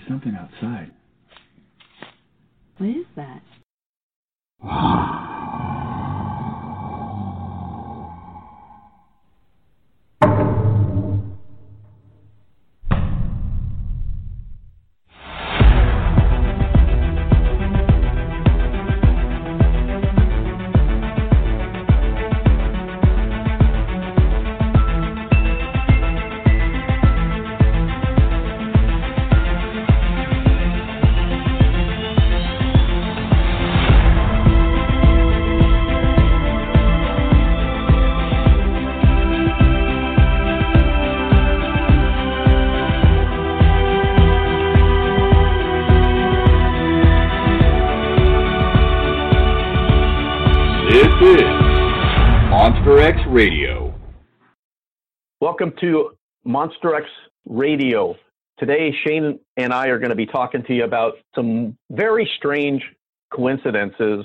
something outside. What is that? Monster X Radio. Welcome to Monster X Radio. Today, Shane and I are going to be talking to you about some very strange coincidences,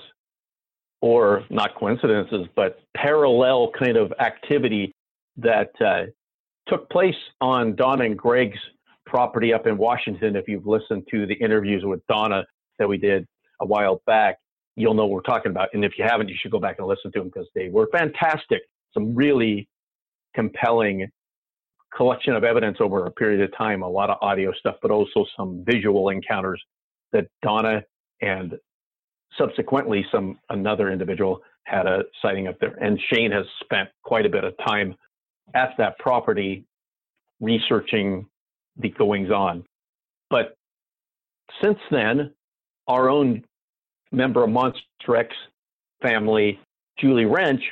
or not coincidences, but parallel kind of activity that took place on Donna and Greg's property up in Washington. If you've listened to the interviews with Donna that we did a while back, you'll know what we're talking about. And if you haven't, you should go back and listen to them because they were fantastic. Some really compelling collection of evidence over a period of time, a lot of audio stuff, but also some visual encounters that Donna and subsequently another individual had a sighting up there. And Shane has spent quite a bit of time at that property researching the goings on. But since then, our own member of Monster X family, Julie Wrench,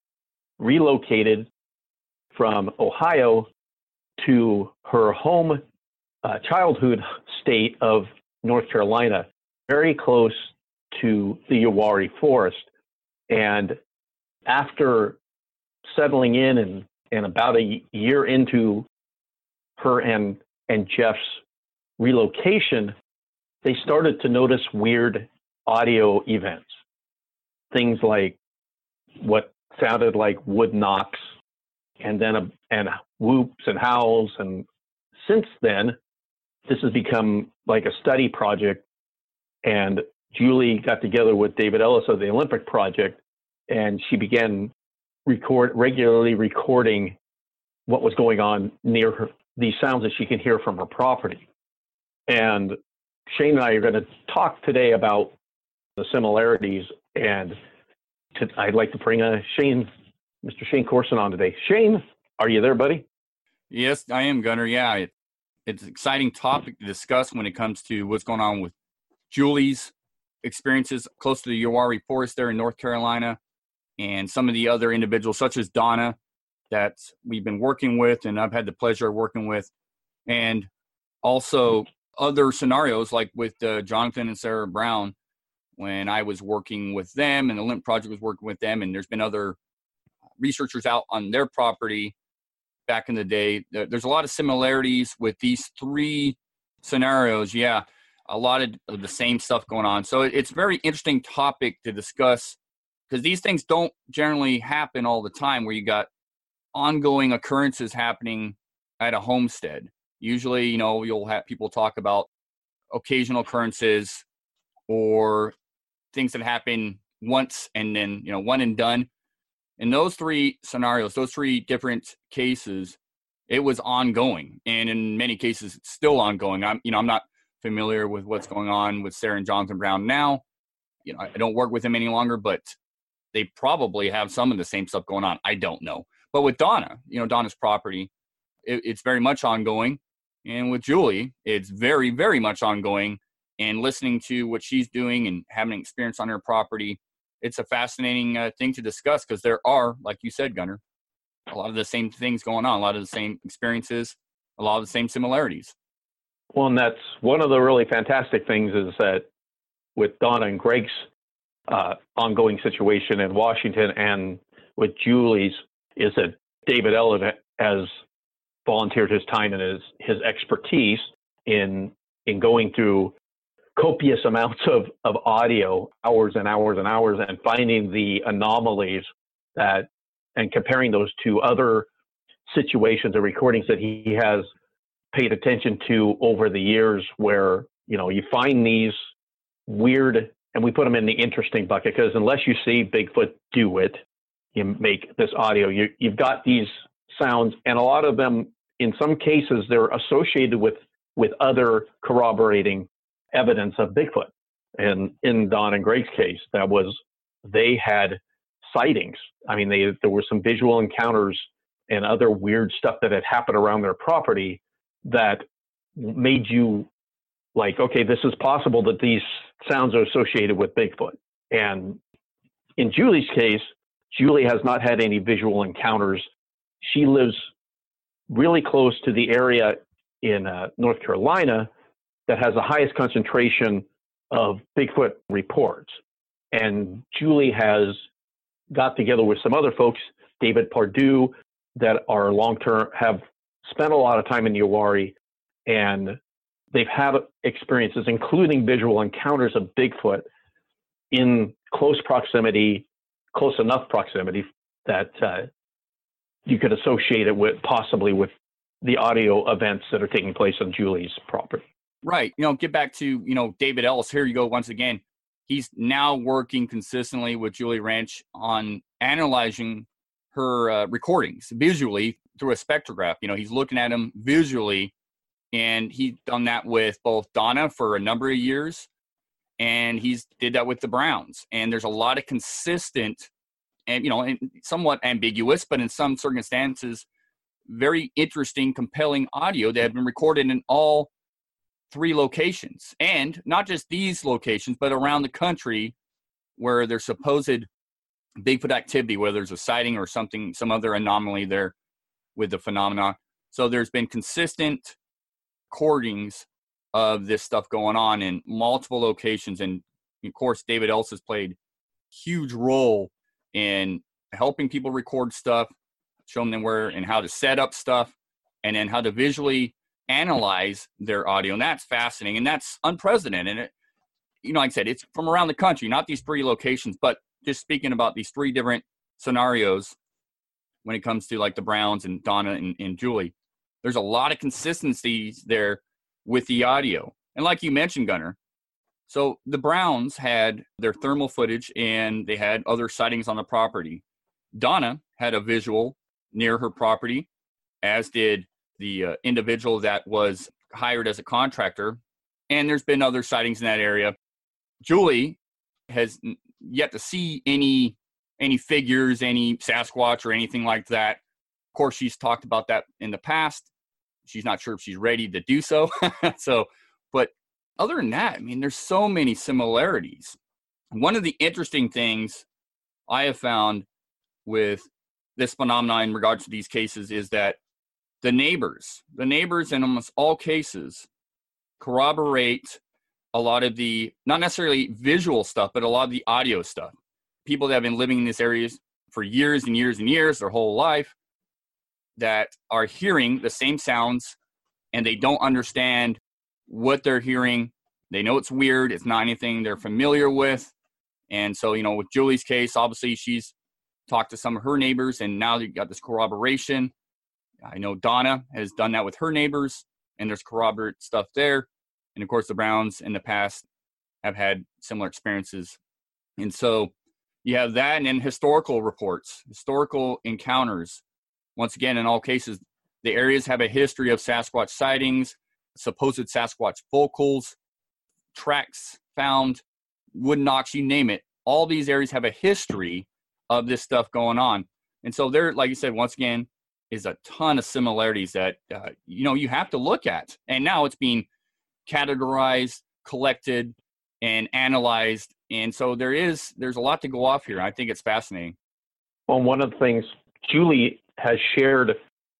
relocated from Ohio to her home childhood state of North Carolina, very close to the Uwharrie Forest. And after settling in and about a year into her and Jeff's relocation, they started to notice weird audio events, things like what sounded like wood knocks, and then and whoops and howls. And since then, this has become like a study project. And Julie got together with David Ellis of the Olympic Project, and she began regularly recording what was going on near her, these sounds that she can hear from her property. And Shane and I are going to talk today about the similarities, and I'd like to bring Mr. Shane Corson on today. Shane, are you there, buddy? Yes, I am, Gunner. Yeah, it's an exciting topic to discuss when it comes to what's going on with Julie's experiences close to the Uwharrie Forest there in North Carolina, and some of the other individuals, such as Donna, that we've been working with, and I've had the pleasure of working with, and also other scenarios like with Jonathan and Sarah Brown, when I was working with them and the Olympic Project was working with them, and there's been other researchers out on their property back in the day. There's a lot of similarities with these three scenarios. Yeah, a lot of the same stuff going on. So it's a very interesting topic to discuss because these things don't generally happen all the time where you got ongoing occurrences happening at a homestead. Usually, you'll have people talk about occasional occurrences or things that happen once and then, one and done. In those three scenarios, those three different cases, it was ongoing. And in many cases, it's still ongoing. I'm not familiar with what's going on with Sarah and Jonathan Brown now. I don't work with them any longer, but they probably have some of the same stuff going on. I don't know. But with Donna, Donna's property, it's very much ongoing. And with Julie, it's very, very much ongoing. And listening to what she's doing and having experience on her property, it's a fascinating thing to discuss because there are, like you said, Gunner, a lot of the same things going on, a lot of the same experiences, a lot of the same similarities. Well, and that's one of the really fantastic things is that with Donna and Greg's ongoing situation in Washington and with Julie's is that David Ellis has volunteered his time and his expertise in going through copious amounts of audio, hours and hours and hours, and finding the anomalies and comparing those to other situations or recordings that he has paid attention to over the years where, you find these weird, and we put them in the interesting bucket because unless you see Bigfoot do it, you make this audio, you've got these sounds, and a lot of them, in some cases, they're associated with other corroborating evidence of Bigfoot. And in Don and Greg's case, they had sightings. I mean, there were some visual encounters and other weird stuff that had happened around their property that made you like, okay, this is possible that these sounds are associated with Bigfoot. And in Julie's case, Julie has not had any visual encounters. She lives really close to the area in North Carolina that has the highest concentration of Bigfoot reports. And Julie has got together with some other folks, David Pardue, that are long-term, have spent a lot of time in Uwharrie, and they've had experiences, including visual encounters of Bigfoot in close enough proximity that you could associate it possibly with the audio events that are taking place on Julie's property. Right. Get back to, David Ellis. Here you go once again. He's now working consistently with Julie Rench on analyzing her recordings visually through a spectrograph. He's looking at them visually, and he's done that with both Donna for a number of years, and he's did that with the Browns. And there's a lot of consistent and, and somewhat ambiguous, but in some circumstances, very interesting, compelling audio that have been recorded in all three locations, and not just these locations, but around the country where there's supposed Bigfoot activity, whether there's a sighting or something, some other anomaly there with the phenomenon. So there's been consistent recordings of this stuff going on in multiple locations. And of course, David Ellis has played a huge role in helping people record stuff, showing them where and how to set up stuff, and then how to visually analyze their audio. And that's fascinating, and that's unprecedented. And like I said, it's from around the country, not these three locations, but just speaking about these three different scenarios when it comes to like the Browns and Donna and Julie. There's a lot of consistencies there with the audio. And like you mentioned, Gunnar, so the Browns had their thermal footage and they had other sightings on the property. Donna had a visual near her property, as did the individual that was hired as a contractor. And there's been other sightings in that area. Julie has yet to see any figures, any Sasquatch or anything like that. Of course, she's talked about that in the past. She's not sure if she's ready to do so. But other than that, I mean, there's so many similarities. One of the interesting things I have found with this phenomenon in regards to these cases is that the neighbors in almost all cases corroborate a lot of the, not necessarily visual stuff, but a lot of the audio stuff. People that have been living in these areas for years and years and years, their whole life, that are hearing the same sounds and they don't understand what they're hearing. They know it's weird. It's not anything they're familiar with. And so, with Julie's case, obviously she's talked to some of her neighbors and now you got this corroboration. I know Donna has done that with her neighbors and there's corroborate stuff there. And of course, the Browns in the past have had similar experiences. And so you have that, and then historical reports, historical encounters. Once again, in all cases, the areas have a history of Sasquatch sightings, supposed Sasquatch vocals, tracks found, wood knocks, you name it. All these areas have a history of this stuff going on. And so there, like you said, once again, is a ton of similarities that, you have to look at. And now it's being categorized, collected, and analyzed. And so there's a lot to go off here. I think it's fascinating. Well, one of the things, Julie has shared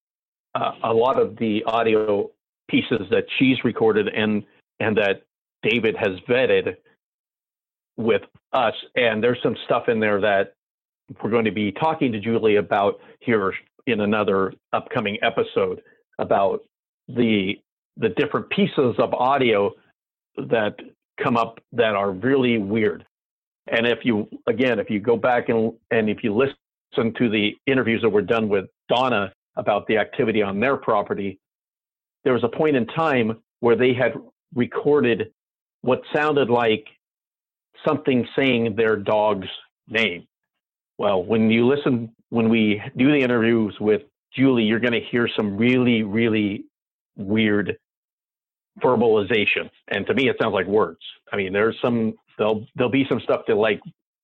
a lot of the audio pieces that she's recorded and that David has vetted with us. And there's some stuff in there that we're going to be talking to Julie about here in another upcoming episode about the different pieces of audio that come up that are really weird. And if you go back and if you listen to the interviews that were done with Donna about the activity on their property, there was a point in time where they had recorded what sounded like something saying their dog's name. Well, when we do the interviews with Julie, you're going to hear some really, really weird verbalization. And to me, it sounds like words. I mean, there'll be some stuff that like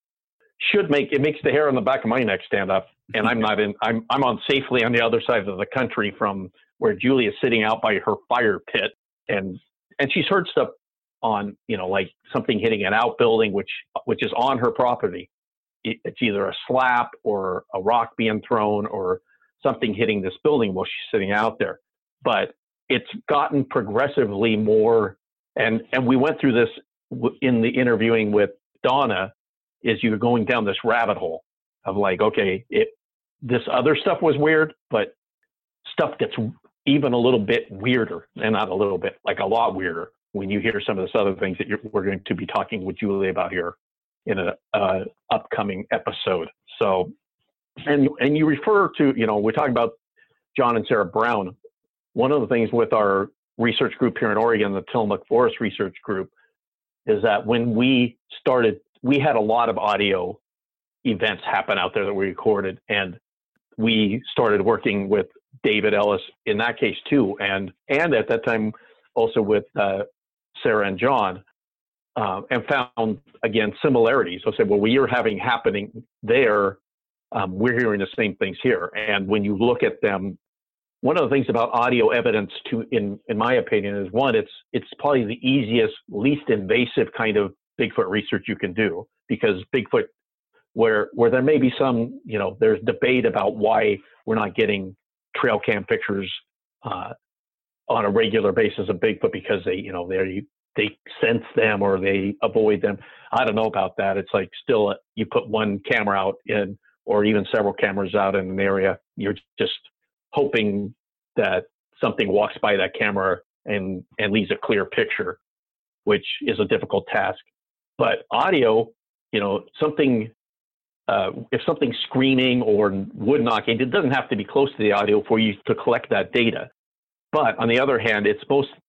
it makes the hair on the back of my neck stand up. And I'm on safely on the other side of the country from where Julie is sitting out by her fire pit. And she's heard stuff on, like something hitting an outbuilding, which is on her property. It's either a slap or a rock being thrown or something hitting this building while she's sitting out there. But it's gotten progressively more, and we went through this in the interviewing with Donna, is you're going down this rabbit hole of like, okay, this other stuff was weird, but stuff gets even a little bit weirder, and not a little bit, like a lot weirder when you hear some of this other things that we're going to be talking with Julie about here in an upcoming episode. So, and you refer to, we're talking about John and Sarah Brown. One of the things with our research group here in Oregon, the Tillamook Forest Research Group, is that when we started, we had a lot of audio events happen out there that we recorded, and we started working with David Ellis in that case too, and at that time also with Sarah and John, and found again similarities. So I said, well, what you're having happening there, we're hearing the same things here. And when you look at them, one of the things about audio evidence, in my opinion, is one, it's probably the easiest, least invasive kind of Bigfoot research you can do, because Bigfoot, where there may be some, there's debate about why we're not getting trail cam pictures on a regular basis of Bigfoot, because they sense them or they avoid them. I don't know about that. It's like still you put one camera out in, or even several cameras out in an area, you're just hoping that something walks by that camera and leaves a clear picture, which is a difficult task. But audio, something, if something's screaming or wood knocking, it doesn't have to be close to the audio for you to collect that data. But on the other hand, it's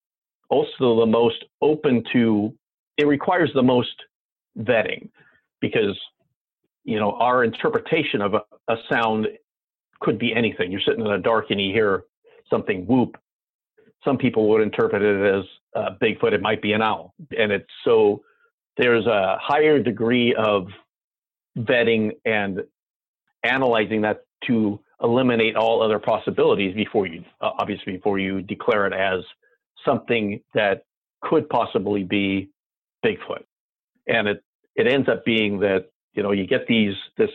also the most open to, it requires the most vetting, because, our interpretation of a sound could be anything. You're sitting in the dark and you hear something whoop. Some people would interpret it as Bigfoot. It might be an owl. And there's a higher degree of vetting and analyzing that to eliminate all other possibilities before you declare it as something that could possibly be Bigfoot. And it ends up being that, you get this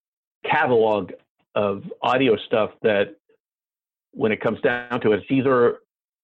catalog of audio stuff that when it comes down to it, it's either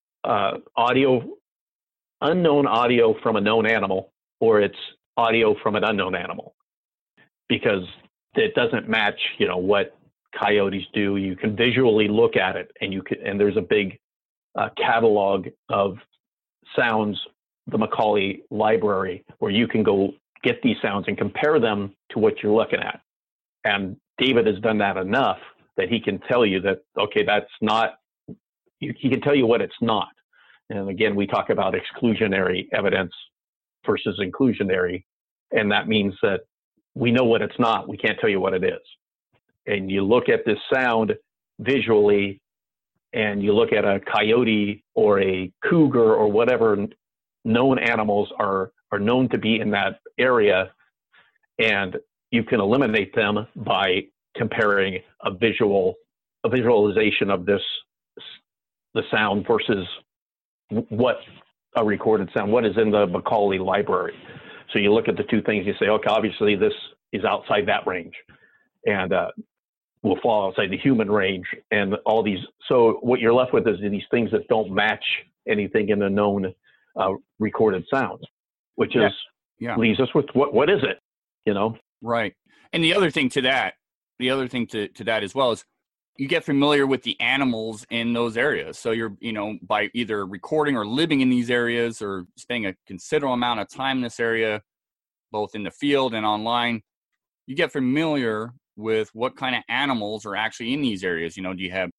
unknown audio from a known animal, or it's audio from an unknown animal, because it doesn't match, what coyotes do. You can visually look at it, and there's a big catalog of sounds, the Macaulay Library, where you can go get these sounds and compare them to what you're looking at. And David has done that enough that he can tell you that, okay, that's not, he can tell you what it's not. And again, we talk about exclusionary evidence versus inclusionary. And that means that we know what it's not. We can't tell you what it is. And you look at this sound visually, and you look at a coyote or a cougar or whatever known animals are known to be in that area, and you can eliminate them by comparing a visualization of the sound versus what a recorded sound, what is in the Macaulay Library. So you look at the two things, you say, okay, obviously this is outside that range, and will fall outside the human range, and all these. So what you're left with is these things that don't match anything in the known recorded sounds, which leaves us with what is it, Right. And the other thing to that as well is you get familiar with the animals in those areas. So you're, by either recording or living in these areas or spending a considerable amount of time in this area, both in the field and online, you get familiar with what kind of animals are actually in these areas. Do you have,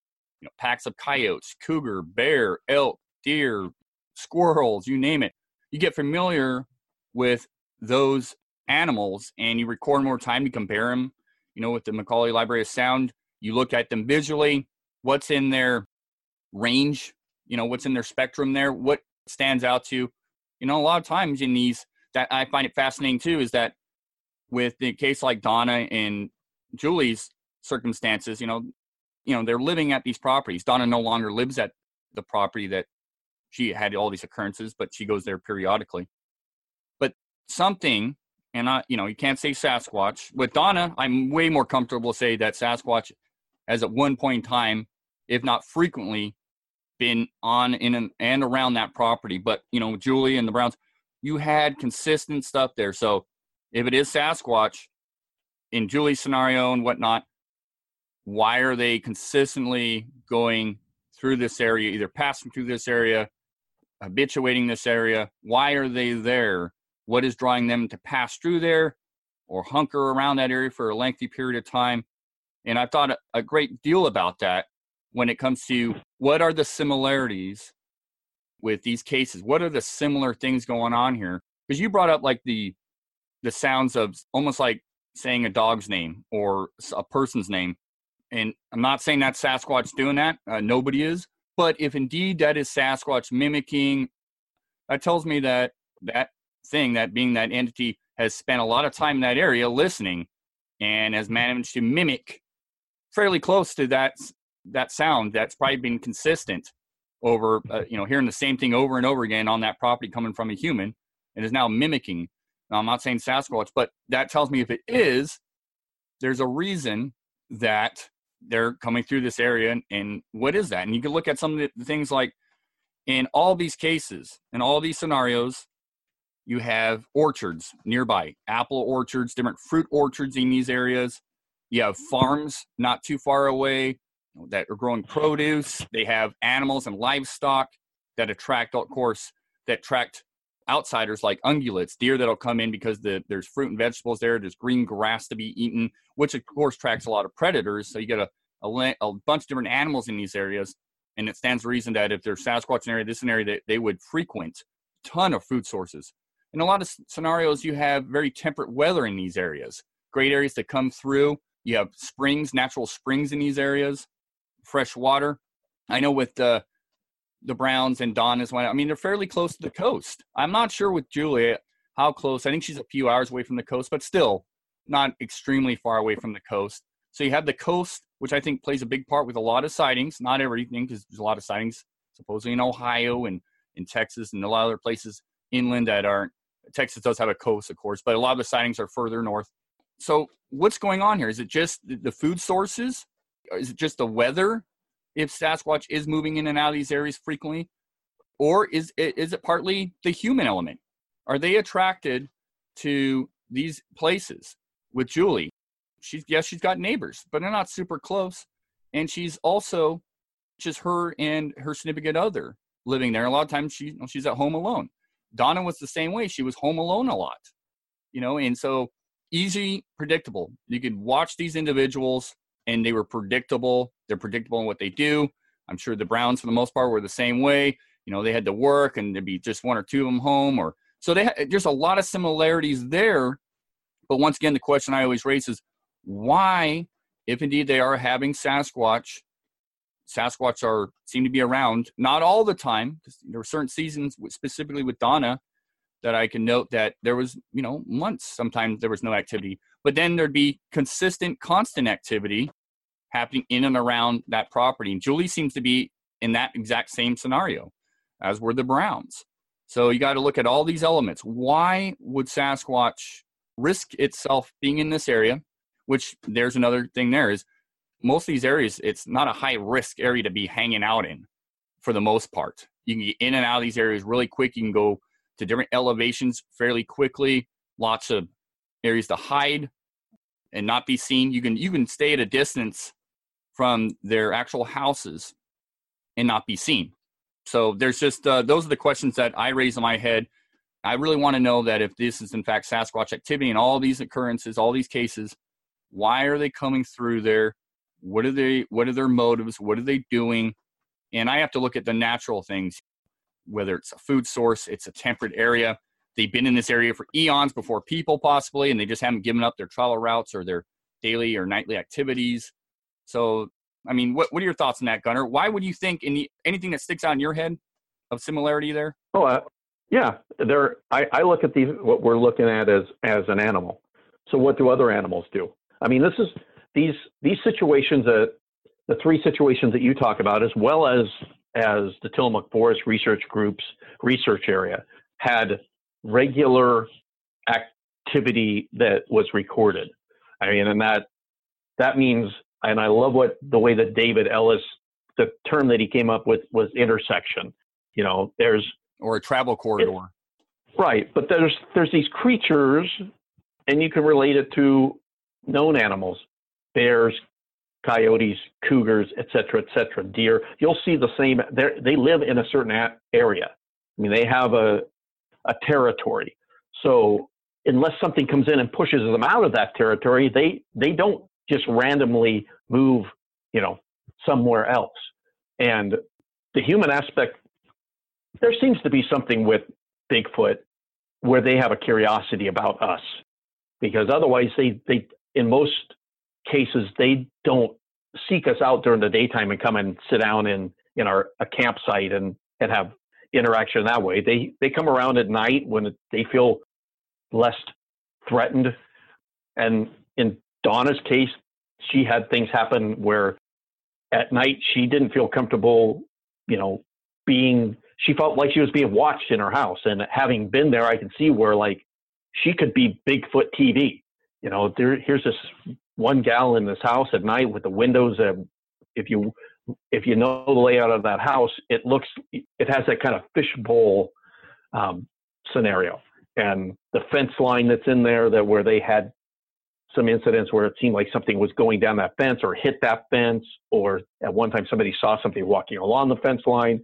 packs of coyotes, cougar, bear, elk, deer, squirrels, you name it. You get familiar with those animals and you record more time to compare them, with the Macaulay Library of Sound. You look at them visually, what's in their range, what's in their spectrum there, what stands out to, a lot of times in these, that I find it fascinating too, is that with the case like Donna and Julie's circumstances, they're living at these properties. Donna no longer lives at the property that she had all these occurrences, but she goes there periodically. But something, and you can't say Sasquatch. With Donna, I'm way more comfortable to say that Sasquatch has at one point in time, if not frequently, been on in and around that property. But, Julie and the Browns, you had consistent stuff there. So if it is Sasquatch, in Julie's scenario and whatnot, why are they consistently going through this area, either passing through this area, habituating this area? Why are they there? What is drawing them to pass through there or hunker around that area for a lengthy period of time? And I thought a great deal about that when it comes to what are the similarities with these cases? What are the similar things going on here? Because you brought up like the sounds of almost like saying a dog's name or a person's name. And I'm not saying that Sasquatch doing that. Nobody is. But if indeed that is Sasquatch mimicking, that tells me that that thing, that being that entity, has spent a lot of time in that area listening and has managed to mimic fairly close to that sound that's probably been consistent over, hearing the same thing over and over again on that property coming from a human, and is now mimicking. Now, I'm not saying Sasquatch, but that tells me if it is, there's a reason that they're coming through this area. And what is that? And you can look at some of the things like in all these cases, in all these scenarios, you have orchards nearby, apple orchards, different fruit orchards in these areas. You have farms not too far away that are growing produce. They have animals and livestock that attract outsiders like ungulates, deer that'll come in because there's fruit and vegetables there. There's green grass to be eaten, which of course attracts a lot of predators. So you get a bunch of different animals in these areas. And it stands to reason that if there's Sasquatch in an area, this is an area that they would frequent a ton of food sources. In a lot of scenarios, you have very temperate weather in these areas, great areas to come through. You have springs, natural springs in these areas, fresh water. I know with the Browns and Dawn as well. I mean, they're fairly close to the coast. I'm not sure with Julia how close. I think she's a few hours away from the coast, but still not extremely far away from the coast. So you have the coast, which I think plays a big part with a lot of sightings. Not everything, because there's a lot of sightings supposedly in Ohio and in Texas and a lot of other places inland that aren't. Texas does have a coast, of course, but a lot of the sightings are further north. So what's going on here? Is it just the food sources? Is it just the weather? If Sasquatch is moving in and out of these areas frequently, or is it partly the human element? Are they attracted to these places? With Julie, she's got neighbors, but they're not super close, and she's also just her and her significant other living there. A lot of times she's at home alone. Donna was the same way. She was home alone a lot, and so easy, predictable. You could watch these individuals, and they were predictable. They're predictable in what they do. I'm sure the Browns, for the most part, were the same way. They had to work, and there'd be just one or two of them home. So there's a lot of similarities there. But once again, the question I always raise is, why, if indeed they are having Sasquatch seem to be around, not all the time, because there were certain seasons, specifically with Donna, that I can note that there was, months, sometimes there was no activity. But then there'd be consistent, constant activity happening in and around that property. And Julie seems to be in that exact same scenario, as were the Browns. So you got to look at all these elements. Why would Sasquatch risk itself being in this area? Which there's another thing there is most of these areas, it's not a high risk area to be hanging out in for the most part. You can get in and out of these areas really quick. You can go to different elevations fairly quickly. Lots of areas to hide and not be seen. You can stay at a distance from their actual houses and not be seen. So there's just those are the questions that I raise in my head. I really want to know that if this is in fact Sasquatch activity and all these occurrences, all these cases, why are they coming through there? What are their motives? What are they doing? And I have to look at the natural things, whether it's a food source, it's a temperate area. They've been in this area for eons before people possibly, and they just haven't given up their travel routes or their daily or nightly activities. So, I mean, what are your thoughts on that, Gunnar? Why would you think anything that sticks out in your head of similarity there? Oh, yeah. I look at what we're looking at as an animal. So what do other animals do? I mean, these situations, the three situations that you talk about, as well as the Tillamook Forest Research Group's research area, had regular activity that was recorded. I mean, and that means, and I love the way that David Ellis, the term that he came up with was intersection. You know, or a travel corridor. Right, but there's these creatures, and you can relate it to known animals, bears, coyotes, cougars, et cetera, deer. You'll see the same. They live in a certain area. I mean, they have a territory. So unless something comes in and pushes them out of that territory, they don't just randomly move, somewhere else. And the human aspect, there seems to be something with Bigfoot where they have a curiosity about us, because otherwise they in most cases, they don't seek us out during the daytime and come and sit down in a campsite and have interaction that way. They come around at night when they feel less threatened. And in Donna's case, she had things happen where at night she didn't feel comfortable, she felt like she was being watched in her house. And having been there, I can see where she could be Bigfoot TV. Here's this one gal in this house at night with the windows. If you know the layout of that house, it has that kind of fishbowl scenario, and the fence line that's in there where they had some incidents where it seemed like something was going down that fence or hit that fence, or at one time somebody saw something walking along the fence line,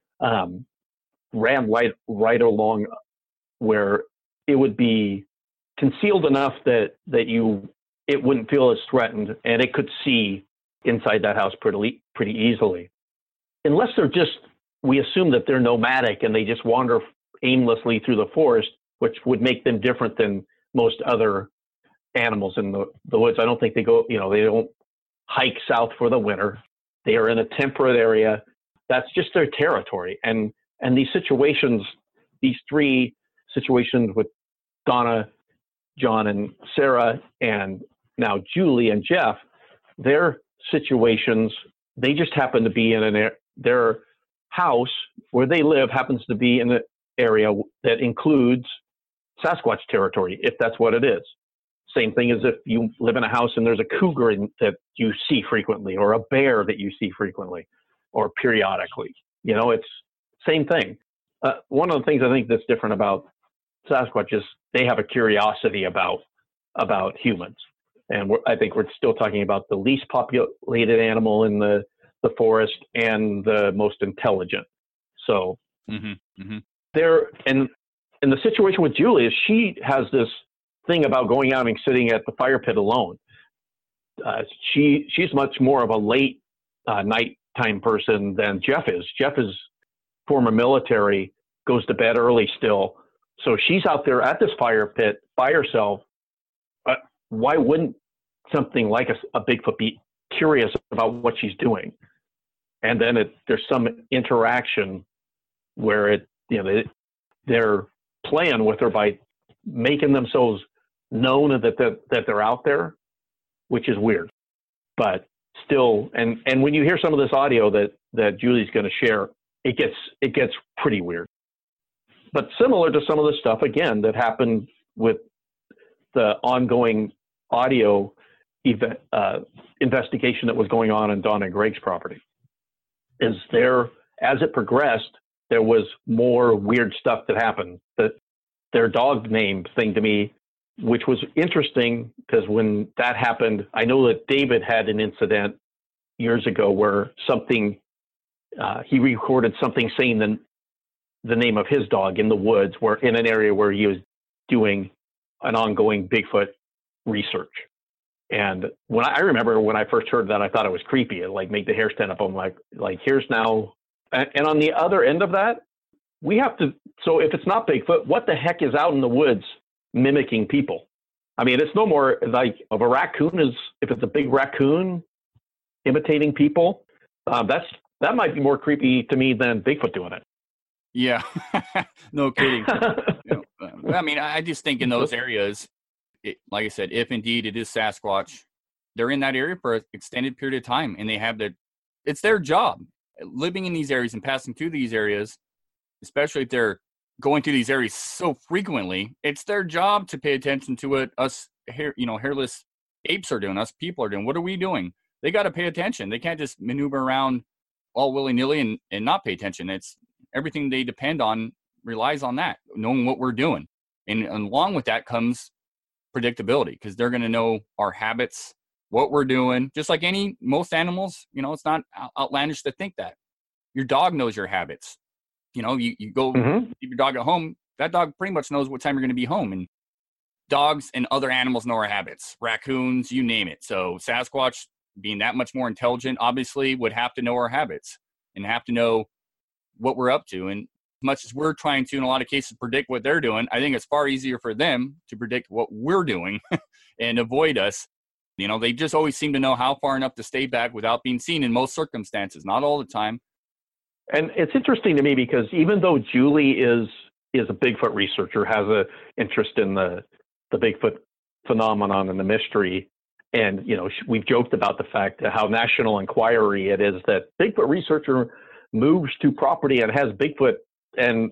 ran right along where it would be concealed enough that it wouldn't feel as threatened, and it could see inside that house pretty easily. Unless we assume that they're nomadic and they just wander aimlessly through the forest, which would make them different than most other animals in the woods. I don't think they go, they don't hike south for the winter. They are in a temperate area. That's just their territory. And these situations, these three situations with Donna, John, and Sarah, and now Julie and Jeff, their situations, they just happen to be in their house where they live happens to be in an area that includes Sasquatch territory, if that's what it is. Same thing as if you live in a house and there's a cougar that you see frequently, or a bear that you see frequently or periodically. It's same thing. One of the things I think that's different about Sasquatch is they have a curiosity about humans. And I think we're still talking about the least populated animal in the forest and the most intelligent. So there, and the situation with Julie is she has this thing about going out and sitting at the fire pit alone. She's much more of a late nighttime person than Jeff is. Jeff is former military, goes to bed early still. So she's out there at this fire pit by herself. Why wouldn't something like a Bigfoot be curious about what she's doing? And then there's some interaction where they're playing with her by making themselves known that they're out there, which is weird. But still, and when you hear some of this audio that Julie's going to share, it gets pretty weird. But similar to some of the stuff, again, that happened with the ongoing audio investigation that was going on in Donna and Greg's property, as it progressed, there was more weird stuff that happened. Their dog name thing to me, which was interesting, because when that happened, I know that David had an incident years ago where he recorded something saying the name of his dog in the woods, in an area where he was doing an ongoing Bigfoot research. And I remember when I first heard that, I thought it was creepy. It like made the hair stand up. I'm like here's now, and on the other end of that, we have to. So if it's not Bigfoot, what the heck is out in the woods mimicking people? I mean, it's no more like of a raccoon is if it's a big raccoon imitating people. That might be more creepy to me than Bigfoot doing it. Yeah, no kidding. I mean, I just think in those areas, like I said, if indeed it is Sasquatch, they're in that area for an extended period of time, and they have it's their job living in these areas and passing through these areas, especially if they're going through these areas so frequently. It's their job to pay attention to what us hairless apes are doing, us people are doing. What are we doing? They got to pay attention. They can't just maneuver around all willy-nilly and not pay attention. It's everything they depend on relies on that, knowing what we're doing. And along with that comes predictability, because they're going to know our habits, what we're doing, just like most animals. It's not outlandish to think that your dog knows your habits. You go keep your dog at home, that dog pretty much knows what time you're going to be home. And dogs and other animals know our habits, raccoons, you name it. So Sasquatch, being that much more intelligent, obviously would have to know our habits and have to know what we're up to. And as much as we're trying to, in a lot of cases, predict what they're doing, I think it's far easier for them to predict what we're doing and avoid us. They just always seem to know how far enough to stay back without being seen in most circumstances, not all the time. And it's interesting to me because even though Julie is a Bigfoot researcher, has an interest in the Bigfoot phenomenon and the mystery, and we've joked about the fact that how National Enquiry it is that Bigfoot researcher moves to property and has Bigfoot, and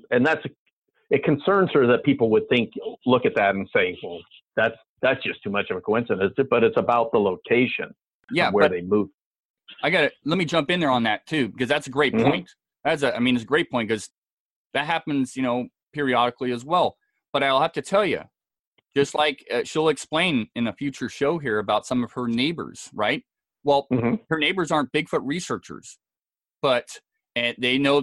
it concerns her that people would look at that and say, well, that's just too much of a coincidence. But it's about the location, where they move. Let me jump in there on that too, because that's a great point. It's a great point, because that happens, periodically as well. But I'll have to tell you, just like she'll explain in a future show here about some of her neighbors, right? Well, her neighbors aren't Bigfoot researchers, but they know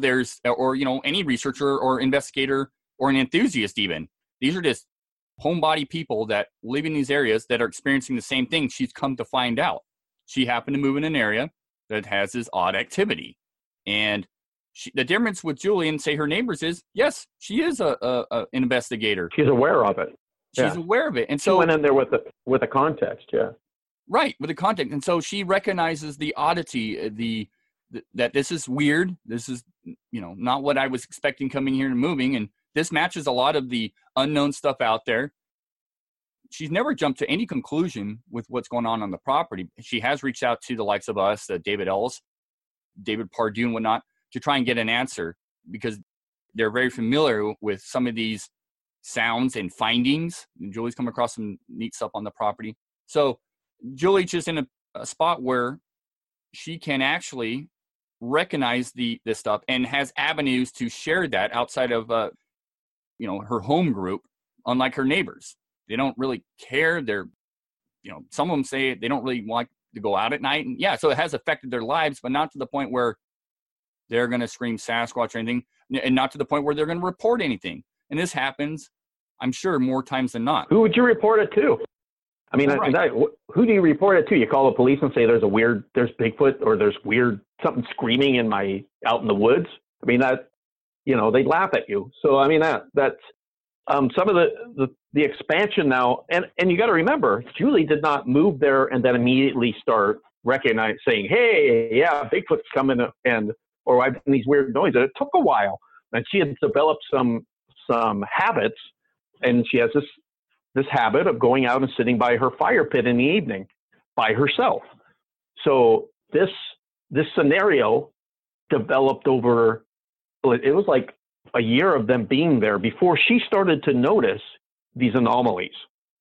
any researcher or investigator or an enthusiast even. These are just homebody people that live in these areas that are experiencing the same thing she's come to find out. She happened to move in an area that has this odd activity. And the difference with Julie and, say, her neighbors is, yes, she is an investigator. She's aware of it. She's aware of it. And so she went in there with the context, yeah. Right, with the context. And so she recognizes the oddity, that this is weird. This is, not what I was expecting coming here and moving. And this matches a lot of the unknown stuff out there. She's never jumped to any conclusion with what's going on the property. She has reached out to the likes of us, David Ellis, David Pardue and whatnot, to try and get an answer, because they're very familiar with some of these sounds and findings. And Julie's come across some neat stuff on the property. So Julie's just in a spot where she can actually recognize this stuff and has avenues to share that outside of her home group, unlike her neighbors. They don't really care. They're, some of them say they don't really want to go out at night. And so it has affected their lives, but not to the point where they're going to scream Sasquatch or anything, and not to the point where they're going to report anything. And this happens, I'm sure, more times than not. Who would you report it to? I mean, who do you report it to? You call the police and say there's Bigfoot, or there's something screaming out in the woods. I mean, they laugh at you. So, I mean, that's some of the expansion now. And you got to remember, Julie did not move there and then immediately start saying, hey, yeah, Bigfoot's coming, or I've done these weird noises. It took a while. And she had developed some habits, and she has this habit of going out and sitting by her fire pit in the evening by herself. So this scenario developed over, it was like a year of them being there before she started to notice these anomalies.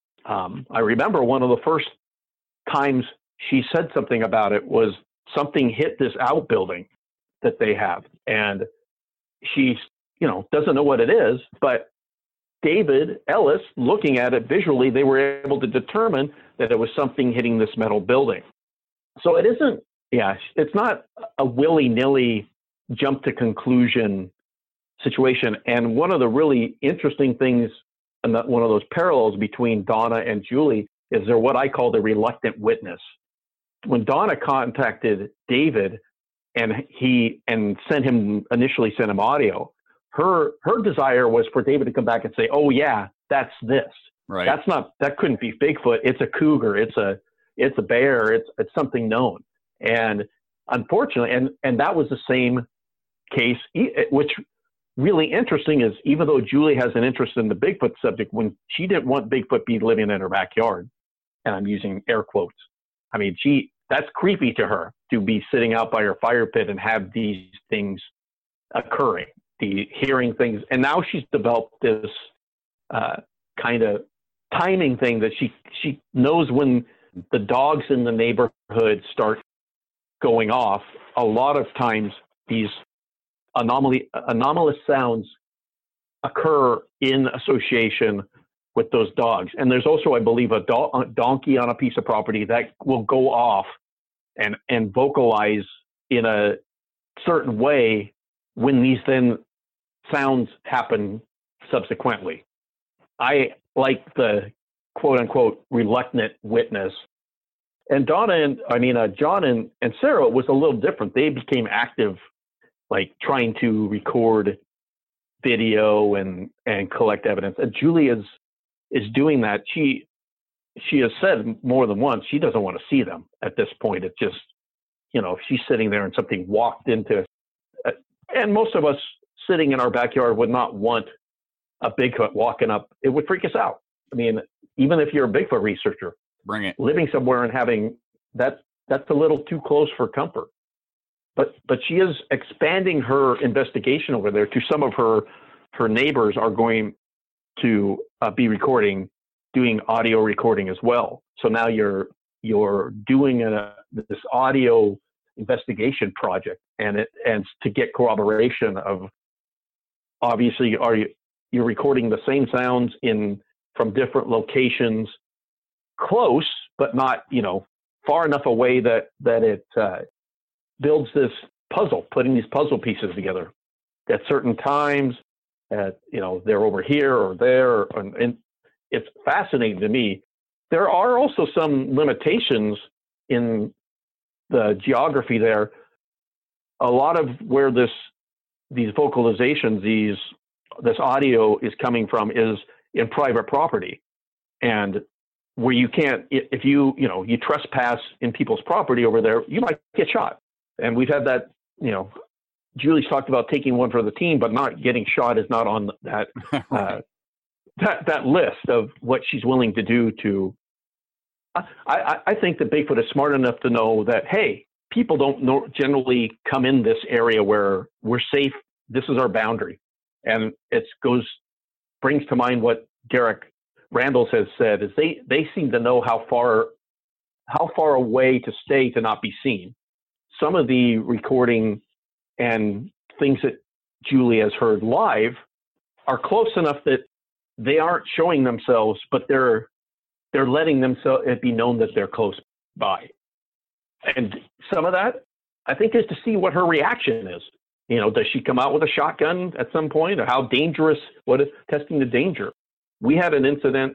I remember one of the first times she said something about it was something hit this outbuilding that they have. And she, doesn't know what it is, but David Ellis, looking at it visually, they were able to determine that it was something hitting this metal building. So it isn't, it's not a willy-nilly jump to conclusion situation. And one of the really interesting things, and one of those parallels between Donna and Julie, is they're what I call the reluctant witness. When Donna contacted David and initially sent him audio, her desire was for David to come back and say, "Oh yeah, that's this. Right. That couldn't be Bigfoot. It's a cougar. It's a bear. It's something known." And unfortunately, and that was the same case, which really interesting is even though Julie has an interest in the Bigfoot subject, when she didn't want Bigfoot be living in her backyard, and I'm using air quotes, I mean, that's creepy to her to be sitting out by her fire pit and have these things occurring, hearing things. And now she's developed this kind of timing thing that she knows when the dogs in the neighborhood start going off. A lot of times these anomalous sounds occur in association with those dogs. And there's also, I believe, a donkey on a piece of property that will go off and vocalize in a certain way when these then sounds happen subsequently. I like the quote unquote reluctant witness. And John and Sarah was a little different. They became active, like trying to record video and collect evidence. And Julie is doing that. She has said more than once she doesn't want to see them at this point. It's just, if she's sitting there and something walked into, and most of us sitting in our backyard would not want a Bigfoot walking up. It would freak us out. I mean, even if you're a Bigfoot researcher, bring it. Living somewhere and having that's a little too close for comfort. But she is expanding her investigation over there to some of her neighbors are going to be doing audio recording as well. So now you're doing this audio investigation project, and to get corroboration of, obviously, you're recording the same sounds from different locations, close but not far enough away that it builds this puzzle, putting these puzzle pieces together at certain times. They're over here or there, and it's fascinating to me. There are also some limitations in the geography there. A lot of where these vocalizations, this audio is coming from is in private property, and where you can't, if you trespass in people's property over there, you might get shot. And we've had that, Julie's talked about taking one for the team, but not getting shot is not on that that list of what she's willing to do to. I think that Bigfoot is smart enough to know that, hey, people don't generally come in this area where we're safe. This is our boundary. And brings to mind what Derek Randall has said, is they seem to know how far away to stay to not be seen. Some of the recording and things that Julie has heard live are close enough that they aren't showing themselves, but they're letting it be known that they're close by. And some of that, I think, is to see what her reaction is. Does she come out with a shotgun at some point, or how dangerous? What is testing the danger? We had an incident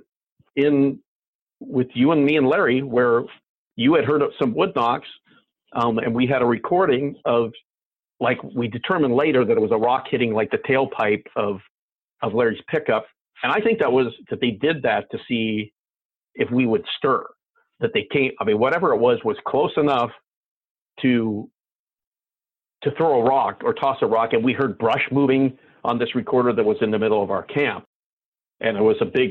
with you and me and Larry where you had heard of some wood knocks, and we had a recording of, like, we determined later that it was a rock hitting like the tailpipe of Larry's pickup. And I think that they did that to see if we would stir, that they came, whatever it was close enough to throw a rock or toss a rock. And we heard brush moving on this recorder that was in the middle of our camp. And it was a big,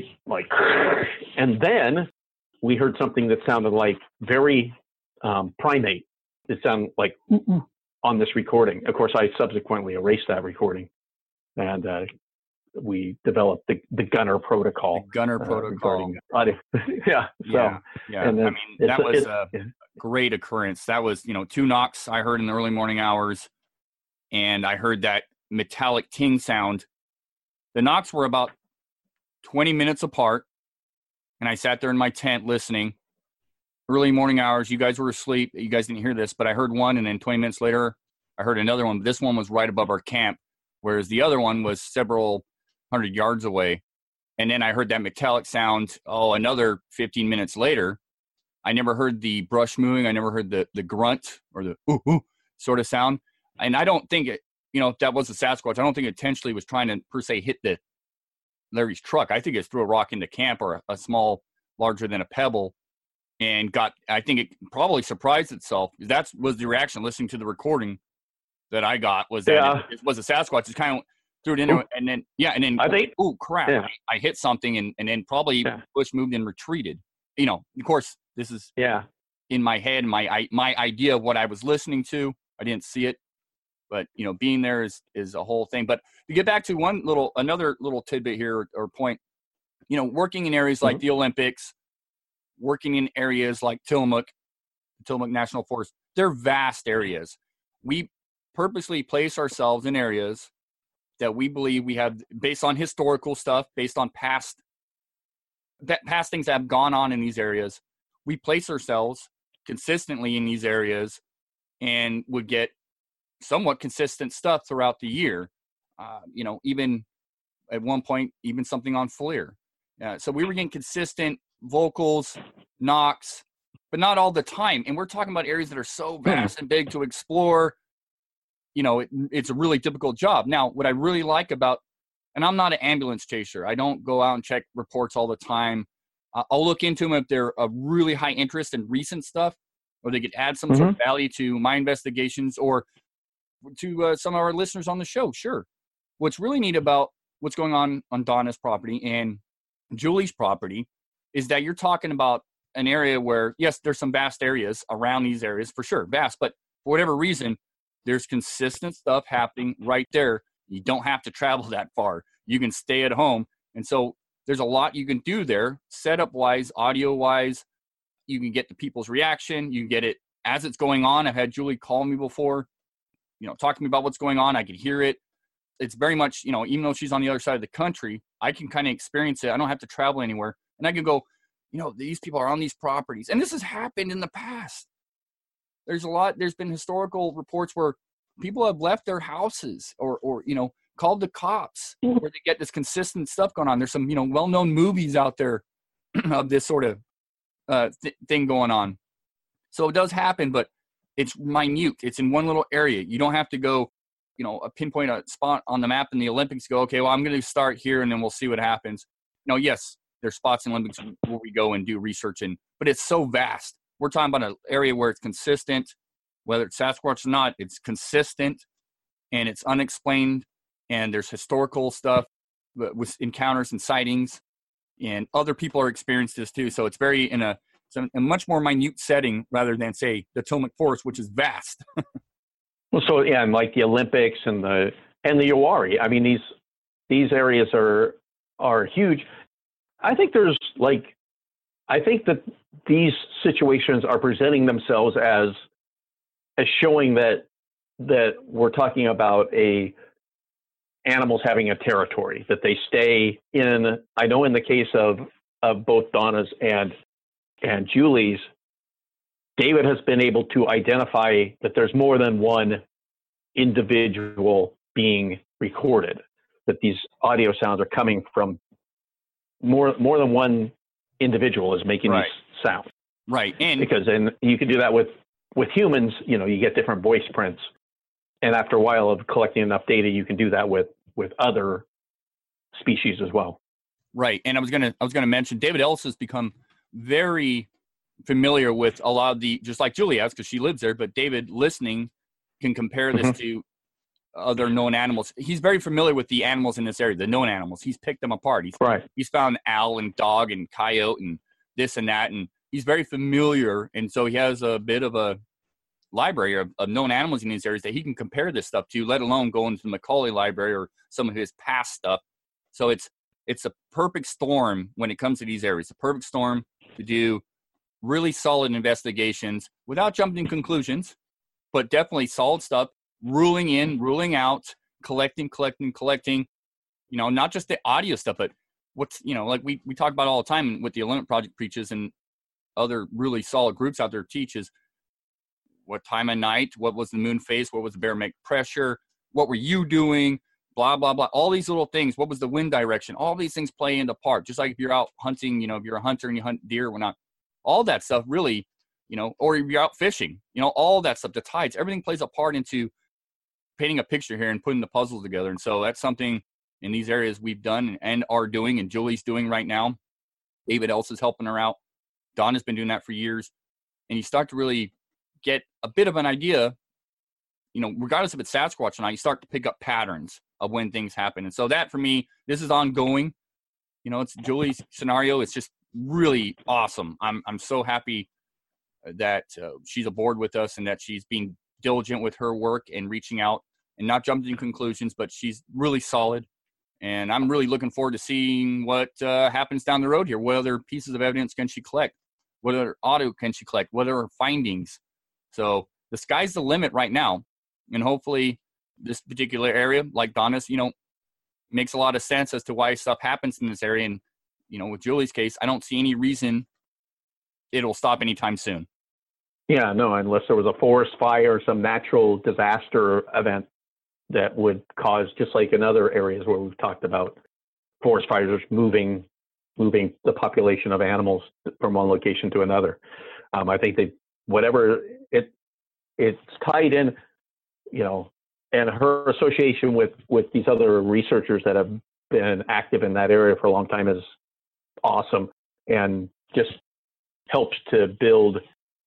and then we heard something that sounded like very primate. It sounded like on this recording. Of course, I subsequently erased that recording, and we developed the Gunner protocol. The Gunner protocol. Yeah. So, yeah. And that was a great occurrence. That was, 2 knocks I heard in the early morning hours, and I heard that metallic ting sound. The knocks were about 20 minutes apart, and I sat there in my tent listening. Early morning hours, you guys were asleep. You guys didn't hear this, but I heard one, and then 20 minutes later, I heard another one. This one was right above our camp, whereas the other one was several hundred yards away. And then I heard that metallic sound, another 15 minutes later. I never heard the brush moving. I never heard the grunt or the ooh, ooh sort of sound. And I don't think it, if that was a Sasquatch, I don't think it intentionally was trying to per se hit Larry's truck. I think it threw a rock into camp or a small, larger than a pebble, and I think it probably surprised itself. That was the reaction listening to the recording that I got, was that it was a Sasquatch. It kind of threw it into it, and then I think, oh crap, I hit something, and then probably Bush moved and retreated. Of course, this is in my head, my idea of what I was listening to. I didn't see it, but being there is a whole thing. But to get back to another little tidbit here or point, working in areas like the Olympics, working in areas like Tillamook National Forest, they're vast areas. We purposely place ourselves in areas that we believe we have, based on historical stuff, based on past things that have gone on in these areas. We place ourselves consistently in these areas and would get somewhat consistent stuff throughout the year. Even at one point, even something on FLIR. So we were getting consistent vocals, knocks, but not all the time. And we're talking about areas that are so vast and big to explore. It's a really difficult job. Now, what I really like about, and I'm not an ambulance chaser. I don't go out and check reports all the time. I'll look into them if they're of really high interest in recent stuff, or they could add some sort of value to my investigations or to some of our listeners on the show. Sure. What's really neat about what's going on Donna's property and Julie's property is that you're talking about an area where, yes, there's some vast areas around these areas for sure, vast, but for whatever reason, there's consistent stuff happening right there. You don't have to travel that far. You can stay at home. And so there's a lot you can do there, setup-wise, audio-wise. You can get the people's reaction. You can get it as it's going on. I've had Julie call me before, talk to me about what's going on. I could hear it. It's very much, even though she's on the other side of the country, I can kind of experience it. I don't have to travel anywhere. And I can go, these people are on these properties. And this has happened in the past. There's been historical reports where people have left their houses or called the cops where they get this consistent stuff going on. There's some, well-known movies out there of this sort of thing going on. So it does happen, but it's minute. It's in one little area. You don't have to go, pinpoint a spot on the map in the Olympics, go, okay, well, I'm going to start here and then we'll see what happens. Yes, there's spots in Olympics where we go and do research but it's so vast. We're talking about an area where it's consistent, whether it's Sasquatch or not, it's consistent and it's unexplained. And there's historical stuff with encounters and sightings, and other people are experiencing this too. So it's very in a much more minute setting rather than, say, the Tillamook Forest, which is vast. Well, so yeah, and like the Olympics and the Uwharrie. I mean, these areas are huge. I think that these situations are presenting themselves as showing that we're talking about animals having a territory that they stay in. I know in the case of both Donna's and Julie's, David has been able to identify that there's more than one individual being recorded, that these audio sounds are coming from more than one individual is making these sounds. Right. And you can do that with humans, you get different voice prints. And after a while of collecting enough data, you can do that with other species as well. Right. And I was gonna mention David Ellis has become very familiar with a lot of just like Julie has, because she lives there, but David listening can compare this to other known animals. He's very familiar with the animals in this area, the known animals. He's picked them apart. He's found owl and dog and coyote and this and that, and he's very familiar. And so he has a bit of a library of known animals in these areas that he can compare this stuff to, let alone go into the Macaulay library or some of his past stuff. So it's a perfect storm when it comes to these areas, a perfect storm to do really solid investigations without jumping to conclusions, but definitely solid stuff, ruling in, ruling out, collecting, not just the audio stuff, but what's, like we talk about all the time with the Limit Project preaches and other really solid groups out there teaches what time of night, what was the moon phase, what was the barometric pressure, what were you doing, blah, blah, blah. All these little things. What was the wind direction? All these things play into part. Just like if you're out hunting, if you're a hunter and you hunt deer, all that stuff really, or if you're out fishing, all that stuff, the tides, everything plays a part into painting a picture here and putting the puzzle together. And so that's something in these areas we've done and are doing, and Julie's doing right now. David Else is helping her out. Don has been doing that for years. And you start to really get a bit of an idea, regardless if it's Sasquatch or not, you start to pick up patterns of when things happen. And so that, for me, this is ongoing. It's Julie's scenario. It's just really awesome. I'm so happy that she's aboard with us and that she's being diligent with her work and reaching out and not jumping to conclusions, but she's really solid. And I'm really looking forward to seeing what happens down the road here. What other pieces of evidence can she collect? What other audio can she collect? What are her findings? So the sky's the limit right now. And hopefully this particular area, like Donna's, makes a lot of sense as to why stuff happens in this area. And, with Julie's case, I don't see any reason it'll stop anytime soon. Yeah, no, unless there was a forest fire or some natural disaster event that would cause, just like in other areas where we've talked about forest fires moving the population of animals from one location to another. I think whatever it's tied in, and her association with these other researchers that have been active in that area for a long time is awesome, and just helps to build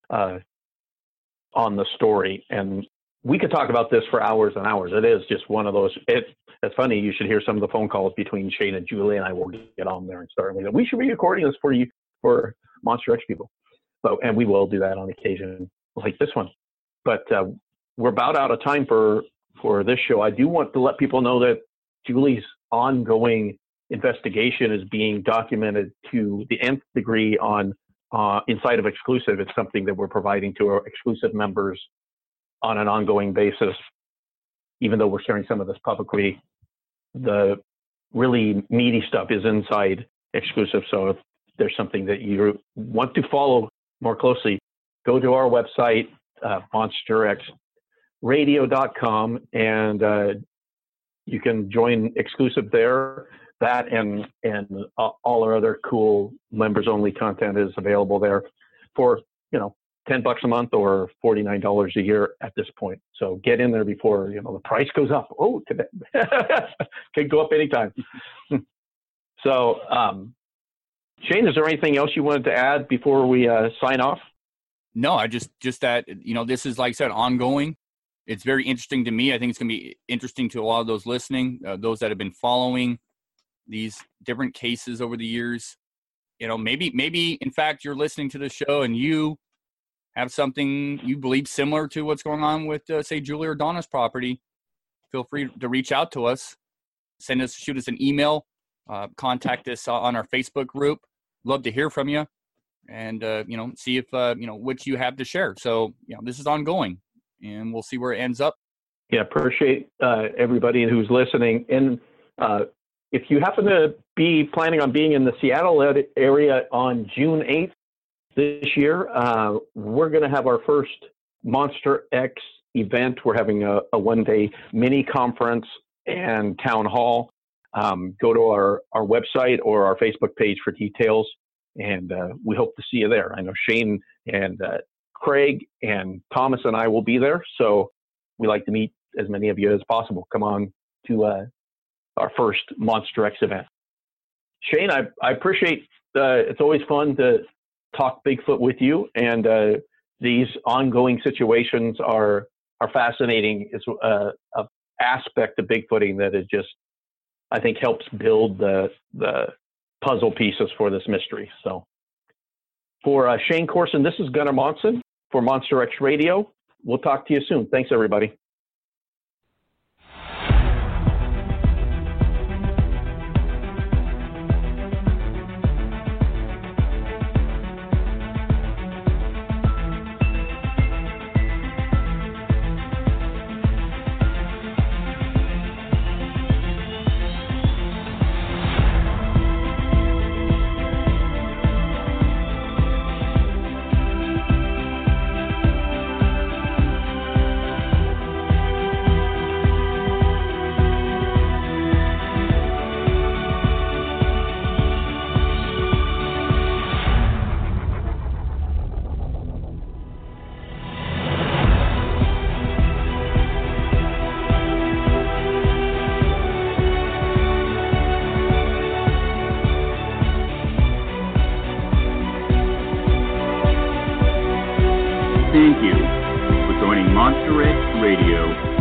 on the story. And we could talk about this for hours and hours. It is just one of those. It's funny. You should hear some of the phone calls between Shane and Julie, and I will get on there and start. We should be recording this for you, for Monster X people. And we will do that on occasion, like this one. But we're about out of time for this show. I do want to let people know that Julie's ongoing investigation is being documented to the nth degree on inside of Exclusive. It's something that we're providing to our exclusive members on an ongoing basis. Even though we're sharing some of this publicly, the really meaty stuff is inside Exclusive. So if there's something that you want to follow more closely, go to our website, monsterxradio.com, and you can join Exclusive there. That and all our other cool members only content is available there for $10 a month or $49 a year at this point. So get in there before the price goes up. Oh, today could go up anytime. So Shane, is there anything else you wanted to add before we sign off? No, I just that this is, like I said, ongoing. It's very interesting to me. I think it's going to be interesting to a lot of those listening, those that have been following these different cases over the years. Maybe in fact you're listening to the show and you have something you believe similar to what's going on with, say, Julie or Donna's property. Feel free to reach out to us. Shoot us an email, contact us on our Facebook group. Love to hear from you, and see if what you have to share. So this is ongoing, and we'll see where it ends up. Yeah, appreciate everybody who's listening. And if you happen to be planning on being in the Seattle area on June 8th this year, we're going to have our first Monster X event. We're having a one-day mini conference and town hall. Go to our website or our Facebook page for details, and we hope to see you there. I know Shane and Craig and Thomas and I will be there, so we like to meet as many of you as possible. Come on to our first Monster X event. Shane, I appreciate it's always fun to talk Bigfoot with you, and these ongoing situations are fascinating. It's a aspect of Bigfooting that is just, I think, helps build the puzzle pieces for this mystery. So for Shane Corson, this is Gunnar Monson for Monster X Radio. We'll talk to you soon. Thanks, everybody. Monster X Radio